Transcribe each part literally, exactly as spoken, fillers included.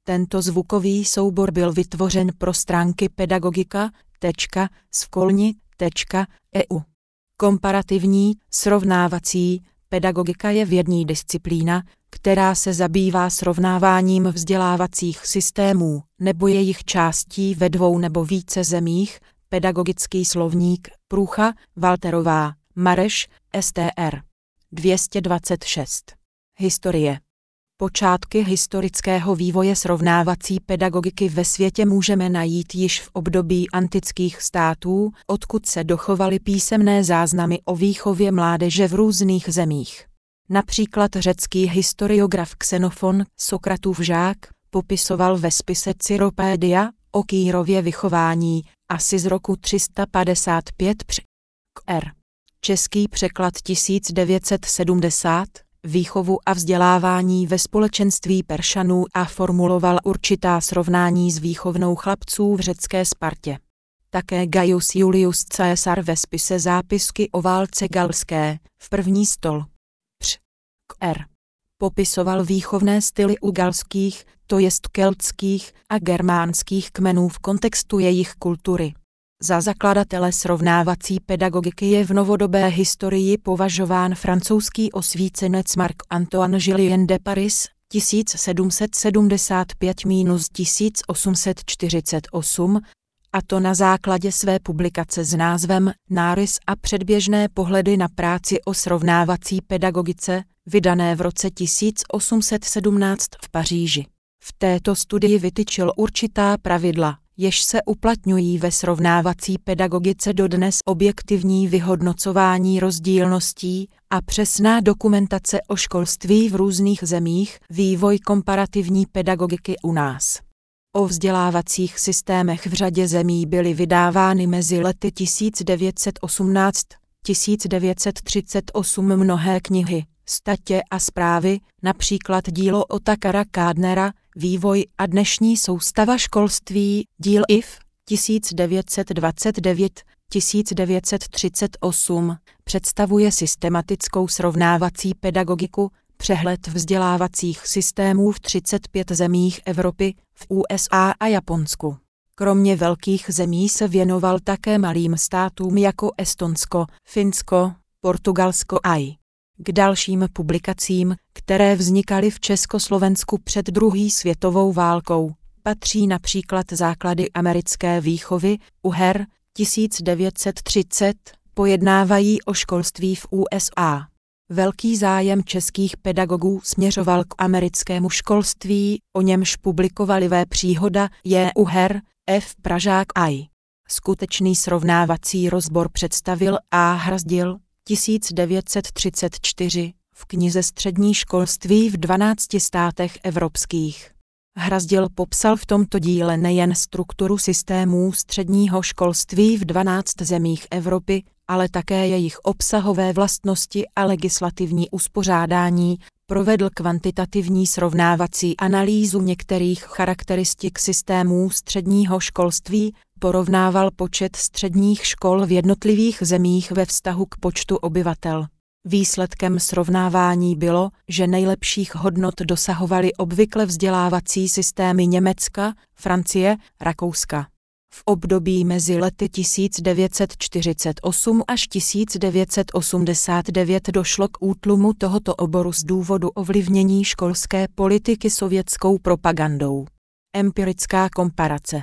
Tento zvukový soubor byl vytvořen pro stránky pedagogika tečka skolni tečka e u. Komparativní, srovnávací pedagogika je vědní disciplína, která se zabývá srovnáváním vzdělávacích systémů nebo jejich částí ve dvou nebo více zemích. Pedagogický slovník, Průcha, Walterová, Mareš, S T R. dvě stě dvacet šest. Historie. Počátky historického vývoje srovnávací pedagogiky ve světě můžeme najít již v období antických států, odkud se dochovaly písemné záznamy o výchově mládeže v různých zemích. Například řecký historiograf Xenofon, Sokratův žák, popisoval ve spise Cyropédia o Kýrově vychování asi z roku tři sta padesát pět př. K R. Český překlad tisíc devět set sedmdesát, výchovu a vzdělávání ve společenství Peršanů a formuloval určitá srovnání s výchovnou chlapců v řecké Spartě. Také Gaius Julius Caesar ve spise Zápisky o válce galské, v první stol. Př. K R. Popisoval výchovné styly u galských, to jest keltských a germánských kmenů v kontextu jejich kultury. Za zakladatele srovnávací pedagogiky je v novodobé historii považován francouzský osvícenec Marc-Antoine Julien de Paris, tisíc sedm set sedmdesát pět až tisíc osm set čtyřicet osm, a to na základě své publikace s názvem Nárys a předběžné pohledy na práci o srovnávací pedagogice, vydané v roce tisíc osm set sedmnáct v Paříži. V této studii vytyčil určitá pravidla, jež se uplatňují ve srovnávací pedagogice dodnes: objektivní vyhodnocování rozdílností a přesná dokumentace o školství v různých zemích, vývoj komparativní pedagogiky u nás. O vzdělávacích systémech v řadě zemí byly vydávány mezi lety tisíc devět set osmnáct až tisíc devět set třicet osm mnohé knihy, statě a zprávy, například dílo Ottakara Kádnera, Vývoj a dnešní soustava školství, díl I F, tisíc devět set dvacet devět až tisíc devět set třicet osm, představuje systematickou srovnávací pedagogiku, přehled vzdělávacích systémů v třiceti pěti zemích Evropy, v U S A a Japonsku. Kromě velkých zemí se věnoval také malým státům jako Estonsko, Finsko, Portugalsko a i. K dalším publikacím, které vznikaly v Československu před druhou světovou válkou, patří například Základy americké výchovy, U her, tisíc devět set třicet, pojednávají o školství v U S A. Velký zájem českých pedagogů směřoval k americkému školství, o němž publikovali V. Příhoda, J. Uher, F. Pražák a i. Skutečný srovnávací rozbor představil A. Hrazdil, tisíc devět set třicet čtyři, v knize Střední školství v dvanácti státech evropských. Hrazdil popsal v tomto díle nejen strukturu systémů středního školství v dvanácti zemích Evropy, ale také jejich obsahové vlastnosti a legislativní uspořádání, provedl kvantitativní srovnávací analýzu některých charakteristik systémů středního školství, porovnával počet středních škol v jednotlivých zemích ve vztahu k počtu obyvatel. Výsledkem srovnávání bylo, že nejlepších hodnot dosahovaly obvykle vzdělávací systémy Německa, Francie, Rakouska. V období mezi lety tisíc devět set čtyřicet osm až tisíc devět set osmdesát devět došlo k útlumu tohoto oboru z důvodu ovlivnění školské politiky sovětskou propagandou. Empirická komparace.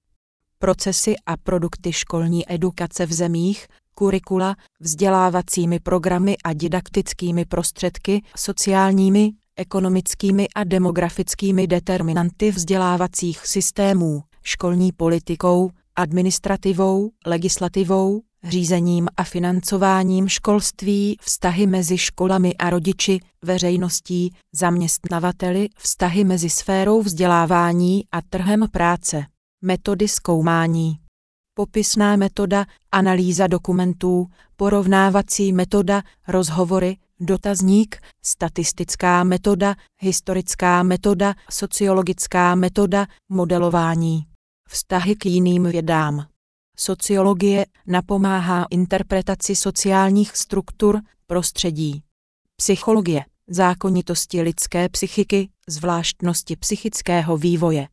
Procesy a produkty školní edukace v zemích, kurikula, vzdělávacími programy a didaktickými prostředky, sociálními, ekonomickými a demografickými determinanty vzdělávacích systémů, školní politikou, administrativou, legislativou, řízením a financováním školství, vztahy mezi školami a rodiči, veřejností, zaměstnavateli, vztahy mezi sférou vzdělávání a trhem práce. Metody zkoumání. Popisná metoda, analýza dokumentů, porovnávací metoda, rozhovory, dotazník, statistická metoda, historická metoda, sociologická metoda, modelování. Vztahy k jiným vědám. Sociologie napomáhá interpretaci sociálních struktur, prostředí. Psychologie zákonitosti lidské psychiky, zvláštnosti psychického vývoje.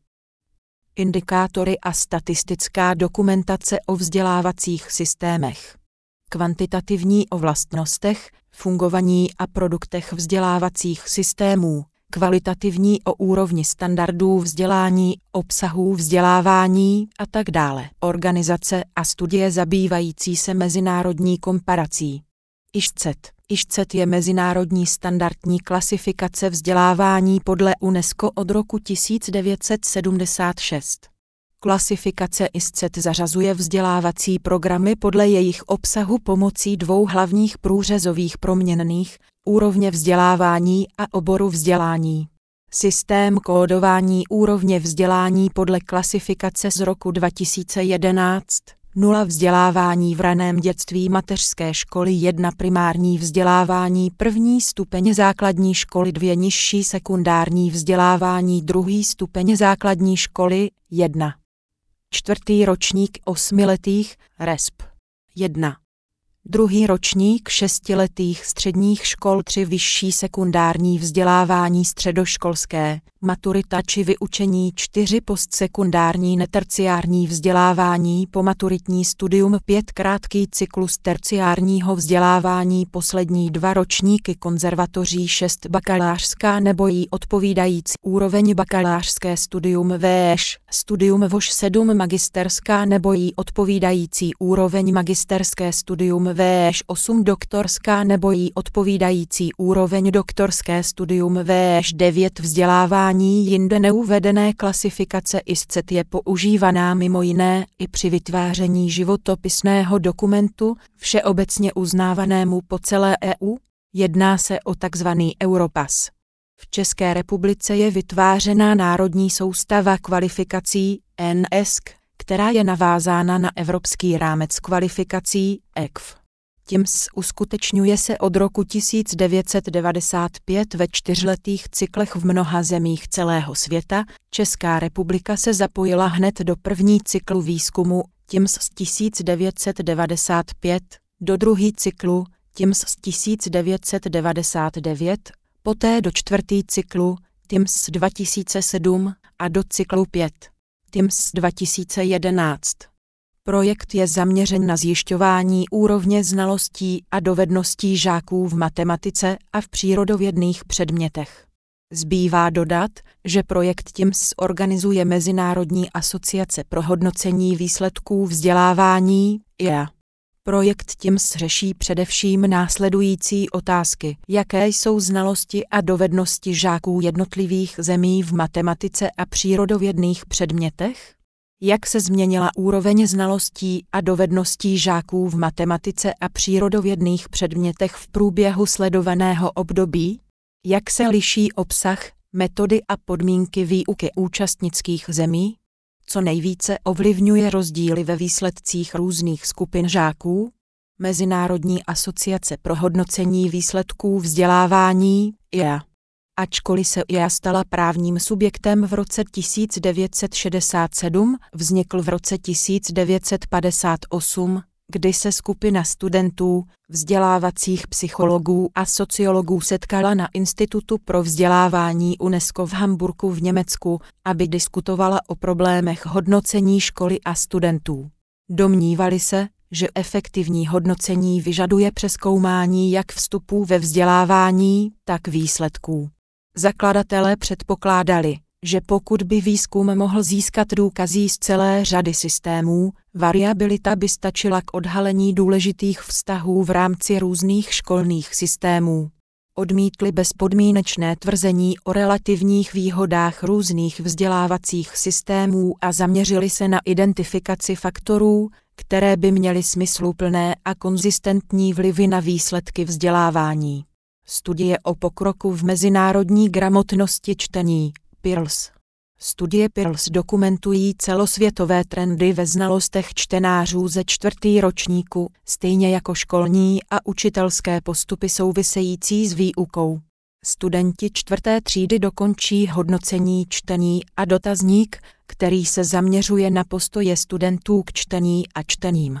Indikátory a statistická dokumentace o vzdělávacích systémech. Kvantitativní o vlastnostech, fungovaní a produktech vzdělávacích systémů, kvalitativní o úrovni standardů vzdělání, obsahů vzdělávání a tak dále. Organizace a studie zabývající se mezinárodní komparací. I Š C E T. I Š C E T je mezinárodní standardní klasifikace vzdělávání podle UNESCO od roku tisíc devět set sedmdesát šest. Klasifikace I S C E T zařazuje vzdělávací programy podle jejich obsahu pomocí dvou hlavních průřezových proměnných, úrovně vzdělávání a oboru vzdělání. Systém kódování úrovně vzdělání podle klasifikace z roku dva tisíce jedenáct. nula Vzdělávání v raném dětství mateřské školy jedna Primární vzdělávání první stupeň základní školy dvě Nižší sekundární vzdělávání druhý stupeň základní školy jedna Čtvrtý ročník osmiletých R E S P jedna Druhý ročník šestiletých středních škol tři Vyšší sekundární vzdělávání středoškolské, maturita či vyučení čtyři Postsekundární neterciární vzdělávání pomaturitní studium pět Krátký cyklus terciárního vzdělávání poslední dva ročníky konzervatoří šest Bakalářská nebo jí odpovídající úroveň bakalářské studium Véš, studium Voš sedm Magisterská nebo jí odpovídající úroveň magisterské studium Véš osm Doktorská nebo jí odpovídající úroveň doktorské studium Véš devět Vzdělávání jinde neuvedené klasifikace I S C E T je používaná mimo jiné i při vytváření životopisného dokumentu, všeobecně uznávanému po celé E U. Jedná se o takzvaný Europass. V České republice je vytvářená národní soustava kvalifikací N S K, která je navázána na Evropský rámec kvalifikací E Q F. Tím uskutečňuje se od roku tisíc devět set devadesát pět ve čtyřletých cyklech v mnoha zemích celého světa. Česká republika se zapojila hned do první cyklu výzkumu, tím z tisíc devět set devadesát pět, do druhý cyklu, tím z tisíc devět set devadesát devět, poté do čtvrtý cyklu, tím z dva tisíce sedm a do cyklu pět, tím z dva tisíce jedenáct. Projekt je zaměřen na zjišťování úrovně znalostí a dovedností žáků v matematice a v přírodovědných předmětech. Zbývá dodat, že projekt T I M S organizuje Mezinárodní asociace pro hodnocení výsledků vzdělávání I A. Projekt T I M S řeší především následující otázky: jaké jsou znalosti a dovednosti žáků jednotlivých zemí v matematice a přírodovědných předmětech? Jak se změnila úroveň znalostí a dovedností žáků v matematice a přírodovědných předmětech v průběhu sledovaného období? Jak se liší obsah, metody a podmínky výuky účastnických zemí? Co nejvíce ovlivňuje rozdíly ve výsledcích různých skupin žáků? Mezinárodní asociace pro hodnocení výsledků vzdělávání I A. Ačkoliv se I A stala právním subjektem v roce tisíc devět set šedesát sedm, vznikl v roce tisíc devět set padesát osm, kdy se skupina studentů, vzdělávacích psychologů a sociologů setkala na Institutu pro vzdělávání UNESCO v Hamburku v Německu, aby diskutovala o problémech hodnocení školy a studentů. Domnívali se, že efektivní hodnocení vyžaduje přezkoumání jak vstupů ve vzdělávání, tak výsledků. Zakladatelé předpokládali, že pokud by výzkum mohl získat důkazy z celé řady systémů, variabilita by stačila k odhalení důležitých vztahů v rámci různých školních systémů. Odmítli bezpodmínečné tvrzení o relativních výhodách různých vzdělávacích systémů a zaměřili se na identifikaci faktorů, které by měly smysluplné a konzistentní vlivy na výsledky vzdělávání. Studie o pokroku v mezinárodní gramotnosti čtení, P I R L S. Studie P I R L S dokumentují celosvětové trendy ve znalostech čtenářů ze čtvrtý ročníku, stejně jako školní a učitelské postupy související s výukou. Studenti čtvrté třídy dokončí hodnocení čtení a dotazník, který se zaměřuje na postoje studentů k čtení a čtením.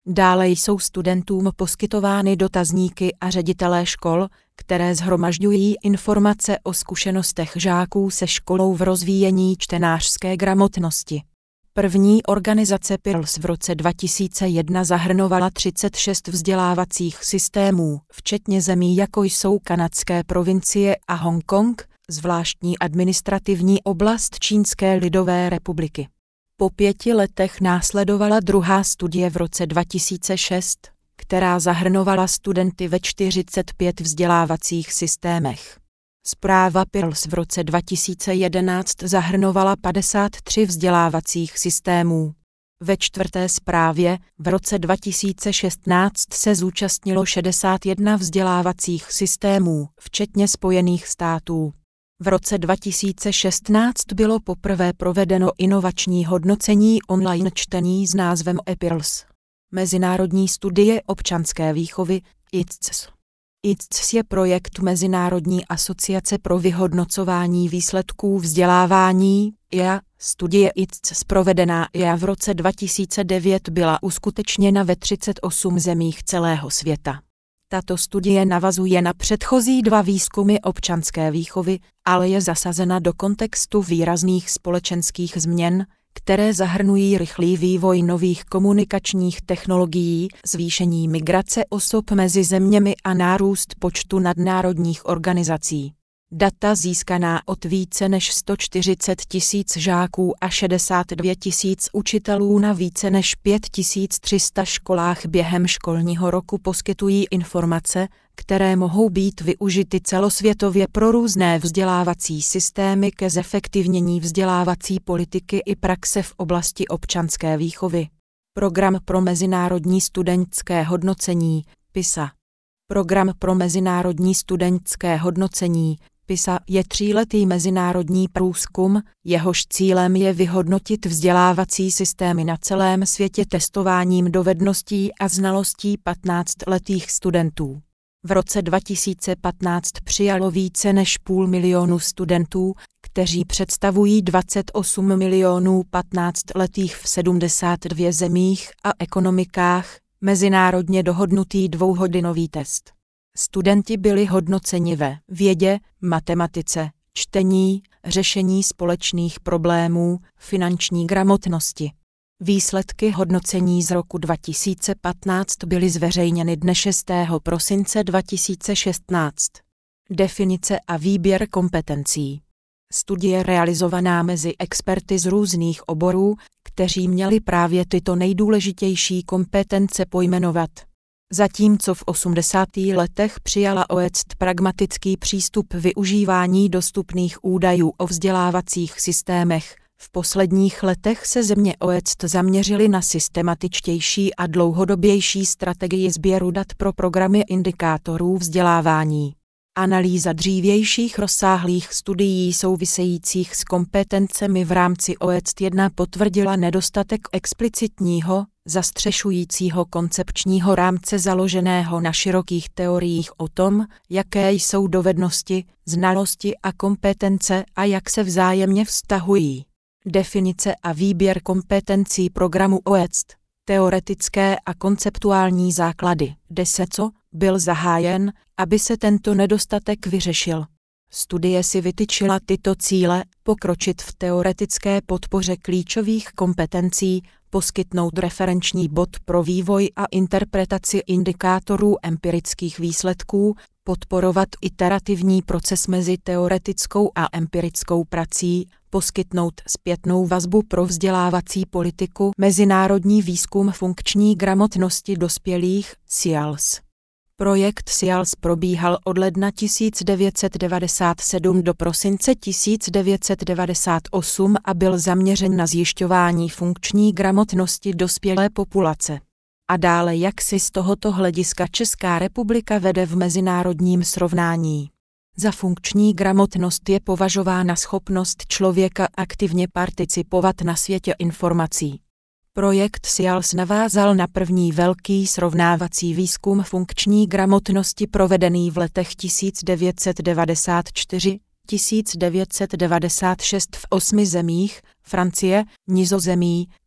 Dále jsou studentům poskytovány dotazníky a ředitelé škol, které shromažďují informace o zkušenostech žáků se školou v rozvíjení čtenářské gramotnosti. První organizace P I R L S v roce dva tisíce jedna zahrnovala třicet šest vzdělávacích systémů, včetně zemí jako jsou kanadské provincie a Hongkong, zvláštní administrativní oblast Čínské lidové republiky. Po pěti letech následovala druhá studie v roce dva tisíce šest, která zahrnovala studenty ve čtyřiceti pěti vzdělávacích systémech. Zpráva P I R L S v roce dva tisíce jedenáct zahrnovala padesát tři vzdělávacích systémů. Ve čtvrté zprávě v roce dva tisíce šestnáct se zúčastnilo šedesát jedna vzdělávacích systémů, včetně Spojených států. V roce dva tisíce šestnáct bylo poprvé provedeno inovační hodnocení online čtení s názvem e P I R L S. Mezinárodní studie občanské výchovy I C S. I C S je projekt Mezinárodní asociace pro vyhodnocování výsledků vzdělávání I A. Studie I C S provedená I A v roce dva tisíce devět byla uskutečněna ve třiceti osmi zemích celého světa. Tato studie navazuje na předchozí dva výzkumy občanské výchovy, ale je zasazena do kontextu výrazných společenských změn, které zahrnují rychlý vývoj nových komunikačních technologií, zvýšení migrace osob mezi zeměmi a nárůst počtu nadnárodních organizací. Data získaná od více než sto čtyřicet tisíc žáků a šedesát dva tisíc učitelů na více než pět tisíc tři sta školách během školního roku poskytují informace, které mohou být využity celosvětově pro různé vzdělávací systémy ke zefektivnění vzdělávací politiky i praxe v oblasti občanské výchovy. Program pro mezinárodní studentské hodnocení PISA. Program pro mezinárodní studentské hodnocení PISA je tříletý mezinárodní průzkum, jehož cílem je vyhodnotit vzdělávací systémy na celém světě testováním dovedností a znalostí patnáctiletých studentů. V roce dva tisíce patnáct přijalo více než půl milionu studentů, kteří představují dvacet osm milionů patnáctiletých v sedmdesáti dvou zemích a ekonomikách, mezinárodně dohodnutý dvouhodinový test. Studenti byli hodnoceni ve vědě, matematice, čtení, řešení společných problémů, finanční gramotnosti. Výsledky hodnocení z roku dva tisíce patnáct byly zveřejněny dne šestého prosince dva tisíce šestnáct. Definice a výběr kompetencí. Studie realizovaná mezi experty z různých oborů, kteří měli právě tyto nejdůležitější kompetence pojmenovat. Zatímco v osmdesátých letech přijala O E C D pragmatický přístup využívání dostupných údajů o vzdělávacích systémech, v posledních letech se země O E C D zaměřily na systematičtější a dlouhodobější strategii sběru dat pro programy indikátorů vzdělávání. Analýza dřívějších rozsáhlých studií souvisejících s kompetencemi v rámci O E C D jedna potvrdila nedostatek explicitního, zastřešujícího koncepčního rámce založeného na širokých teoriích o tom, jaké jsou dovednosti, znalosti a kompetence a jak se vzájemně vztahují. Definice a výběr kompetencí programu O E C D. Teoretické a konceptuální základy. DESECO byl zahájen, aby se tento nedostatek vyřešil. Studie si vytyčila tyto cíle: pokročit v teoretické podpoře klíčových kompetencí, poskytnout referenční bod pro vývoj a interpretaci indikátorů empirických výsledků, podporovat iterativní proces mezi teoretickou a empirickou prací, poskytnout zpětnou vazbu pro vzdělávací politiku, mezinárodní výzkum funkční gramotnosti dospělých, S I A L S. Projekt S I A L S probíhal od ledna tisíc devět set devadesát sedm do prosince tisíc devět set devadesát osm a byl zaměřen na zjišťování funkční gramotnosti dospělé populace. A dále, jak si z tohoto hlediska Česká republika vede v mezinárodním srovnání. Za funkční gramotnost je považována schopnost člověka aktivně participovat na světě informací. Projekt S I A L S navázal na první velký srovnávací výzkum funkční gramotnosti provedený v letech tisíc devět set devadesát čtyři až tisíc devět set devadesát šest v osmi zemích: Francie, Nizozemí,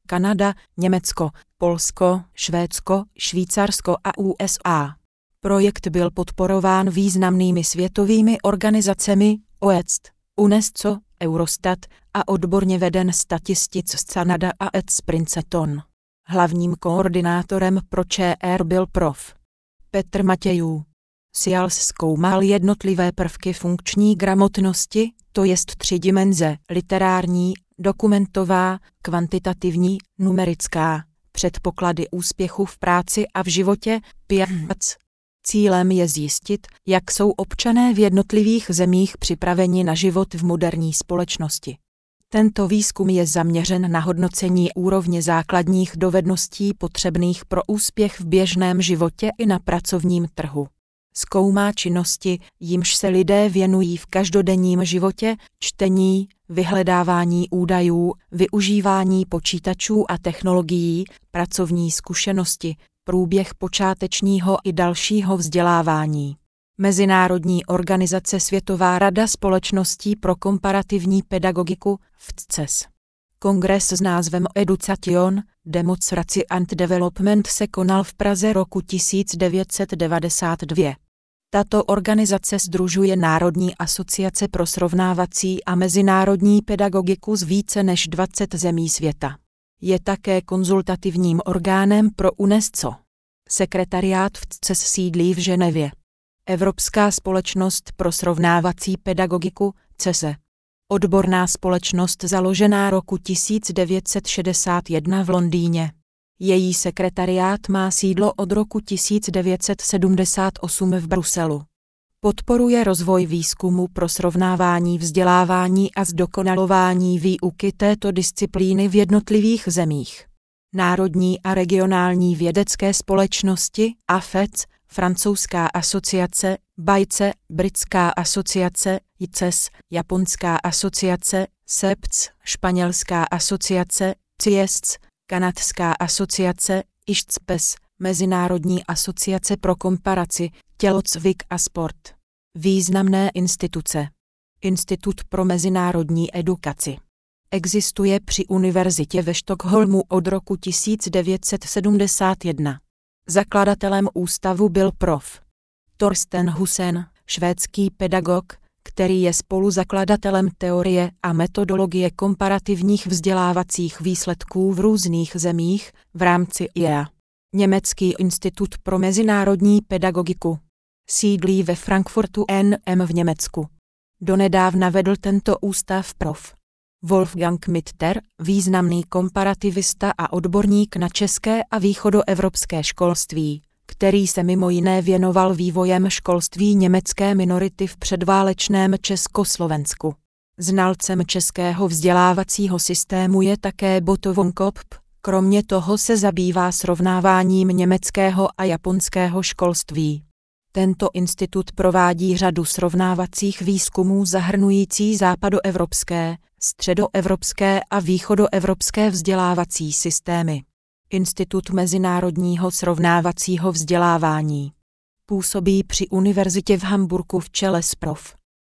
Kanada, Německo, Polsko, Švédsko, Švýcarsko a U S A. Projekt byl podporován významnými světovými organizacemi O E C D, UNESCO, Eurostat a odborně veden Statistics Canada a Ed Princeton. Hlavním koordinátorem pro Č R byl prof. Petr Matějů. S I A L S zkoumal jednotlivé prvky funkční gramotnosti, to jest tři dimenze: literární, dokumentová, kvantitativní, numerická, předpoklady úspěchu v práci a v životě, P I A C. Cílem je zjistit, jak jsou občané v jednotlivých zemích připraveni na život v moderní společnosti. Tento výzkum je zaměřen na hodnocení úrovně základních dovedností potřebných pro úspěch v běžném životě i na pracovním trhu. Zkoumá činnosti, jimž se lidé věnují v každodenním životě, čtení, vyhledávání údajů, využívání počítačů a technologií, pracovní zkušenosti, průběh počátečního i dalšího vzdělávání. Mezinárodní organizace Světová rada společností pro komparativní pedagogiku, V C E S. Kongres s názvem Education, Democracy and Development se konal v Praze roku tisíc devět set devadesát dva. Tato organizace sdružuje národní asociace pro srovnávací a mezinárodní pedagogiku z více než dvaceti zemí světa. Je také konzultativním orgánem pro UNESCO. Sekretariát V C E S sídlí v Ženevě. Evropská společnost pro srovnávací pedagogiku, C E S E. Odborná společnost založená roku tisíc devět set šedesát jedna v Londýně. Její sekretariát má sídlo od roku tisíc devět set sedmdesát osm v Bruselu. Podporuje rozvoj výzkumu pro srovnávání vzdělávání a zdokonalování výuky této disciplíny v jednotlivých zemích. Národní a regionální vědecké společnosti A F E C, Francouzská asociace, B A I C E, Britská asociace, I C E S, Japonská asociace, S E P C, Španělská asociace, C I E S C, Kanadská asociace, I S C P E S, Mezinárodní asociace pro komparaci, tělocvik a sport. Významné instituce. Institut pro mezinárodní edukaci. Existuje při univerzitě ve Stockholmu od roku tisíc devět set sedmdesát jedna. Zakladatelem ústavu byl prof. Torsten Husen, švédský pedagog, který je spoluzakladatelem teorie a metodologie komparativních vzdělávacích výsledků v různých zemích v rámci I E A. Německý institut pro mezinárodní pedagogiku. Sídlí ve Frankfurtu am Main v Německu. Donedávna vedl tento ústav prof. Wolfgang Mitter, významný komparativista a odborník na české a východoevropské školství, který se mimo jiné věnoval vývojem školství německé minority v předválečném Československu. Znalcem českého vzdělávacího systému je také Boto von Kopp, kromě toho se zabývá srovnáváním německého a japonského školství. Tento institut provádí řadu srovnávacích výzkumů zahrnující západoevropské, středoevropské a východoevropské vzdělávací systémy. Institut mezinárodního srovnávacího vzdělávání. Působí při univerzitě v Hamburku v čele s prof.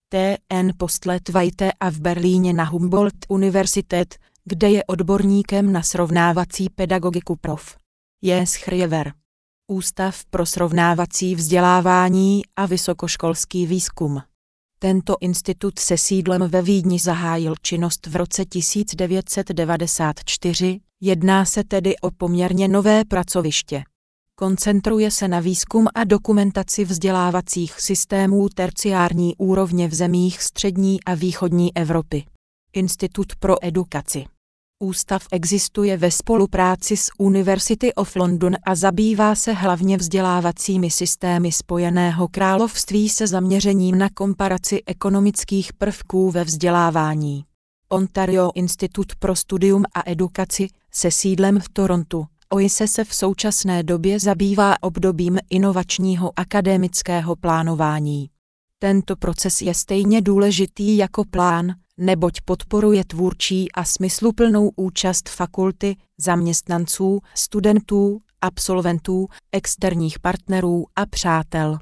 T N Postletvajte a v Berlíně na Humboldt-Universität, kde je odborníkem na srovnávací pedagogiku prof. J. Schriever. Ústav pro srovnávací vzdělávání a vysokoškolský výzkum. Tento institut se sídlem ve Vídni zahájil činnost v roce tisíc devět set devadesát čtyři, jedná se tedy o poměrně nové pracoviště. Koncentruje se na výzkum a dokumentaci vzdělávacích systémů terciární úrovně v zemích střední a východní Evropy. Institut pro edukaci. Ústav existuje ve spolupráci s University of London a zabývá se hlavně vzdělávacími systémy Spojeného království se zaměřením na komparaci ekonomických prvků ve vzdělávání. Ontario Institut pro studium a edukaci se sídlem v Torontu, O I S E se v současné době zabývá obdobím inovačního akademického plánování. Tento proces je stejně důležitý jako plán, neboť podporuje tvůrčí a smysluplnou účast fakulty, zaměstnanců, studentů, absolventů, externích partnerů a přátel.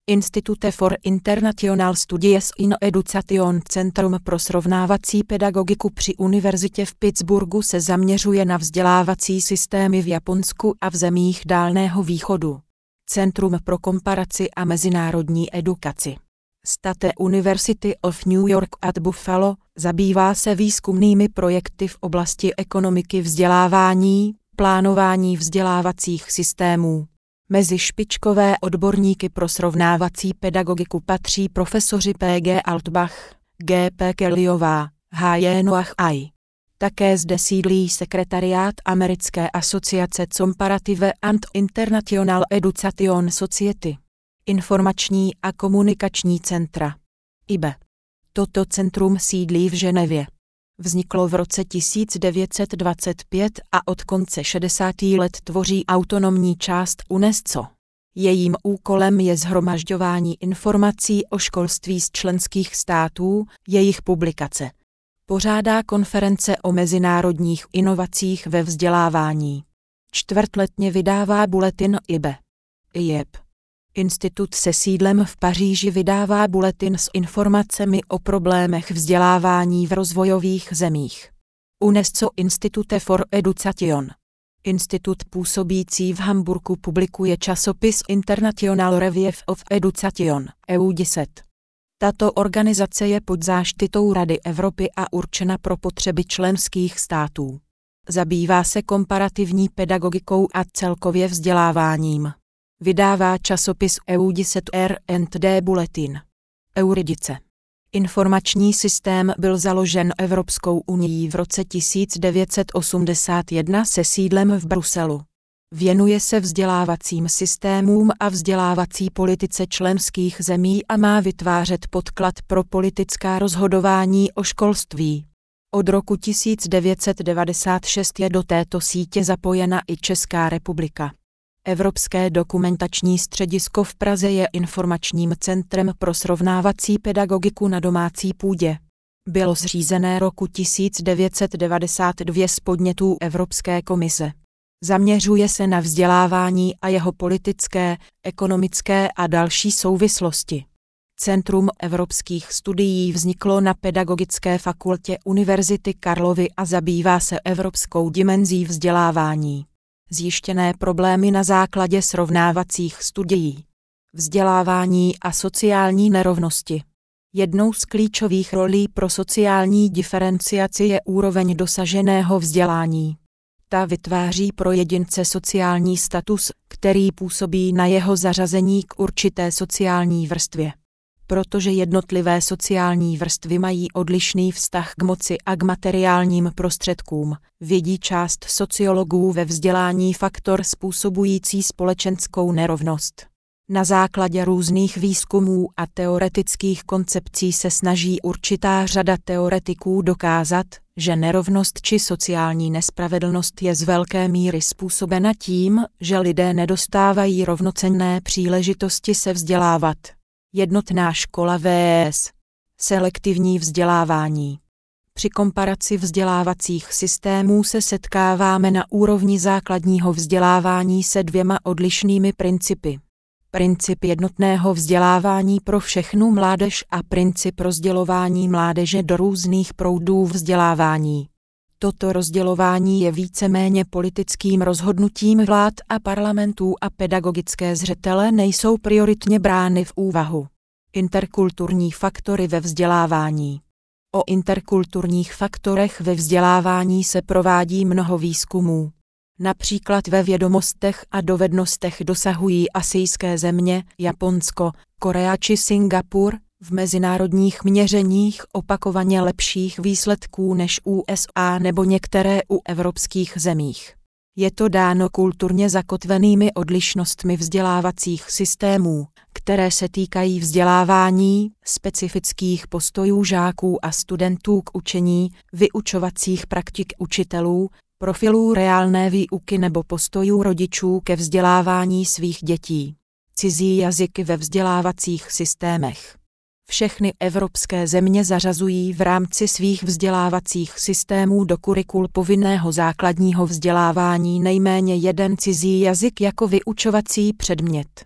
Institute for International Studies in Education Centrum pro srovnávací pedagogiku při univerzitě v Pittsburghu se zaměřuje na vzdělávací systémy v Japonsku a v zemích Dálného východu. Centrum pro komparaci a mezinárodní edukaci State University of New York at Buffalo zabývá se výzkumnými projekty v oblasti ekonomiky vzdělávání, plánování vzdělávacích systémů. Mezi špičkové odborníky pro srovnávací pedagogiku patří profesoři P G Altbach, G P Kellyová, H J Noah Ai. Také zde sídlí sekretariát Americké asociace Comparative and International Education Society. Informační a komunikační centra I B. Toto centrum sídlí v Ženevě. Vzniklo v roce tisíc devět set dvacet pět a od konce šedesátých let tvoří autonomní část UNESCO. Jejím úkolem je shromažďování informací o školství z členských států, jejich publikace. Pořádá konference o mezinárodních inovacích ve vzdělávání. Čtvrtletně vydává bulletin I B. I J E P. Institut se sídlem v Paříži vydává bulletin s informacemi o problémech vzdělávání v rozvojových zemích. UNESCO Institute for Education. Institut působící v Hamburku publikuje časopis International Review of Education E U deset. Tato organizace je pod záštitou Rady Evropy a určena pro potřeby členských států. Zabývá se komparativní pedagogikou a celkově vzděláváním. Vydává časopis E U deset R and D Bulletin. Euridice. Informační systém byl založen Evropskou unií v roce tisíc devět set osmdesát jedna se sídlem v Bruselu. Věnuje se vzdělávacím systémům a vzdělávací politice členských zemí a má vytvářet podklad pro politická rozhodování o školství. Od roku tisíc devět set devadesát šest je do této sítě zapojena i Česká republika. Evropské dokumentační středisko v Praze je informačním centrem pro srovnávací pedagogiku na domácí půdě. Bylo zřízené roku tisíc devět set devadesát dva z podnětů Evropské komise. Zaměřuje se na vzdělávání a jeho politické, ekonomické a další souvislosti. Centrum evropských studií vzniklo na Pedagogické fakultě Univerzity Karlovy a zabývá se evropskou dimenzí vzdělávání. Zjištěné problémy na základě srovnávacích studií. Vzdělávání a sociální nerovnosti. Jednou z klíčových rolí pro sociální diferenciaci je úroveň dosaženého vzdělání. Ta vytváří pro jedince sociální status, který působí na jeho zařazení k určité sociální vrstvě. Protože jednotlivé sociální vrstvy mají odlišný vztah k moci a k materiálním prostředkům, vidí část sociologů ve vzdělání faktor způsobující společenskou nerovnost. Na základě různých výzkumů a teoretických koncepcí se snaží určitá řada teoretiků dokázat, že nerovnost či sociální nespravedlnost je z velké míry způsobena tím, že lidé nedostávají rovnocenné příležitosti se vzdělávat. Jednotná škola versus selektivní vzdělávání. Při komparaci vzdělávacích systémů se setkáváme na úrovni základního vzdělávání se dvěma odlišnými principy. Princip jednotného vzdělávání pro všechnu mládež a princip rozdělování mládeže do různých proudů vzdělávání. Toto rozdělování je víceméně politickým rozhodnutím vlád a parlamentů a pedagogické zřetele nejsou prioritně brány v úvahu. Interkulturní faktory ve vzdělávání. O interkulturních faktorech ve vzdělávání se provádí mnoho výzkumů. Například ve vědomostech a dovednostech dosahují asijské země, Japonsko, Korea či Singapur, v mezinárodních měřeních opakovaně lepších výsledků než U S A nebo některé u evropských zemích. Je to dáno kulturně zakotvenými odlišnostmi vzdělávacích systémů, které se týkají vzdělávání, specifických postojů žáků a studentů k učení, vyučovacích praktik učitelů, profilů reálné výuky nebo postojů rodičů ke vzdělávání svých dětí. Cizí jazyky ve vzdělávacích systémech. Všechny evropské země zařazují v rámci svých vzdělávacích systémů do kurikul povinného základního vzdělávání nejméně jeden cizí jazyk jako vyučovací předmět.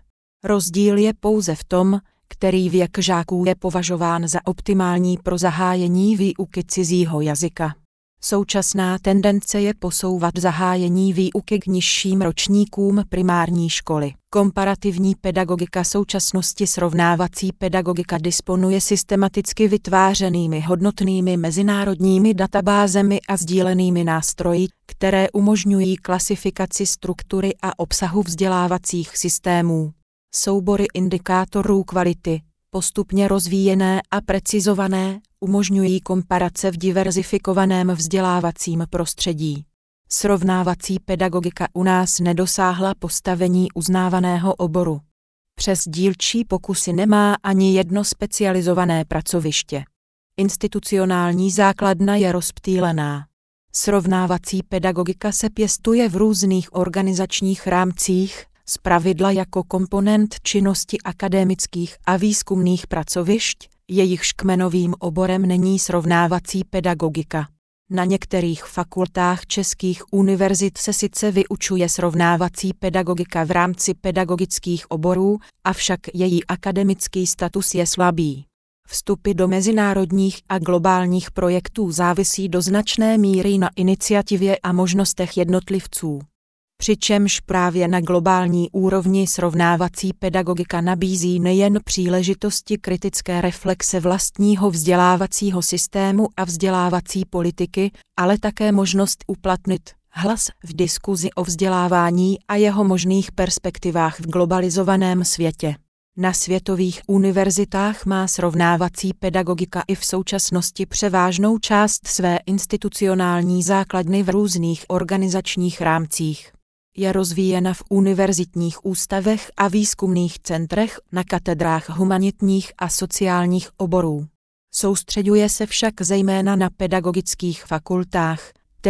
Rozdíl je pouze v tom, který věk žáků je považován za optimální pro zahájení výuky cizího jazyka. Současná tendence je posouvat zahájení výuky k nižším ročníkům primární školy. Komparativní pedagogika současnosti srovnávací pedagogika disponuje systematicky vytvářenými hodnotnými mezinárodními databázemi a sdílenými nástroji, které umožňují klasifikaci struktury a obsahu vzdělávacích systémů. Soubory indikátorů kvality, postupně rozvíjené a precizované, umožňují komparace v diverzifikovaném vzdělávacím prostředí. Srovnávací pedagogika u nás nedosáhla postavení uznávaného oboru. Přes dílčí pokusy nemá ani jedno specializované pracoviště. Institucionální základna je rozptýlená. Srovnávací pedagogika se pěstuje v různých organizačních rámcích, zpravidla jako komponent činnosti akademických a výzkumných pracovišť, jejichž kmenovým oborem není srovnávací pedagogika. Na některých fakultách českých univerzit se sice vyučuje srovnávací pedagogika v rámci pedagogických oborů, avšak její akademický status je slabý. Vstupy do mezinárodních a globálních projektů závisí do značné míry na iniciativě a možnostech jednotlivců. Přičemž právě na globální úrovni srovnávací pedagogika nabízí nejen příležitosti kritické reflexe vlastního vzdělávacího systému a vzdělávací politiky, ale také možnost uplatnit hlas v diskuzi o vzdělávání a jeho možných perspektivách v globalizovaném světě. Na světových univerzitách má srovnávací pedagogika i v současnosti převážnou část své institucionální základny v různých organizačních rámcích. Je rozvíjena v univerzitních ústavech a výzkumných centrech na katedrách humanitních a sociálních oborů. Soustřeďuje se však zejména na pedagogických fakultách,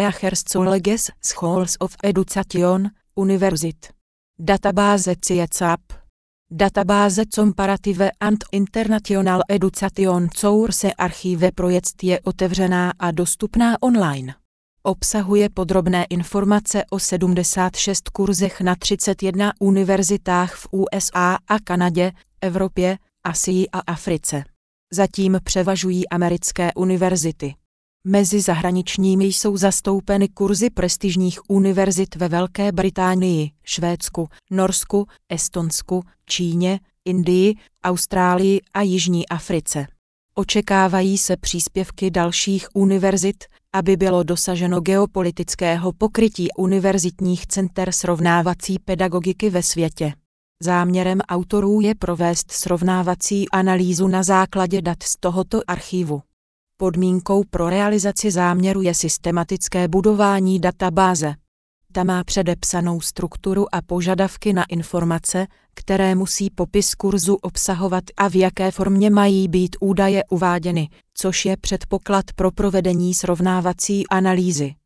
Teachers Schools of Education, univerzit. Databáze C I E C A P. Databáze Comparative and International Education Source Archive Projekt je otevřená a dostupná online. Obsahuje podrobné informace o sedmdesáti šesti kurzech na třiceti jedné univerzitách v U S A a Kanadě, Evropě, Asii a Africe. Zatím převažují americké univerzity. Mezi zahraničními jsou zastoupeny kurzy prestižních univerzit ve Velké Británii, Švédsku, Norsku, Estonsku, Číně, Indii, Austrálii a Jižní Africe. Očekávají se příspěvky dalších univerzit, aby bylo dosaženo geopolitického pokrytí univerzitních center srovnávací pedagogiky ve světě. Záměrem autorů je provést srovnávací analýzu na základě dat z tohoto archivu. Podmínkou pro realizaci záměru je systematické budování databáze. Ta má předepsanou strukturu a požadavky na informace, které musí popis kurzu obsahovat a v jaké formě mají být údaje uváděny, což je předpoklad pro provedení srovnávací analýzy.